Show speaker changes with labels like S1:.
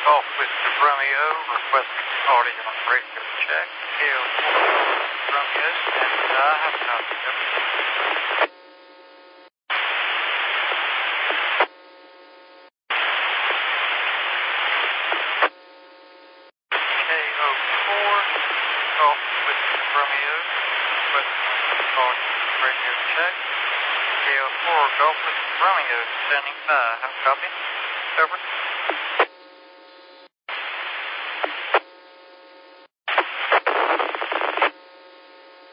S1: Golf Whiskey Romeo, requesting audio on radio check. KO4 Romeo, standing by. Have a copy of it. KO4 Golf Whiskey Romeo, requesting audio on radio check. KO4 Golf Whiskey Romeo, standing by. Have a copy. Over.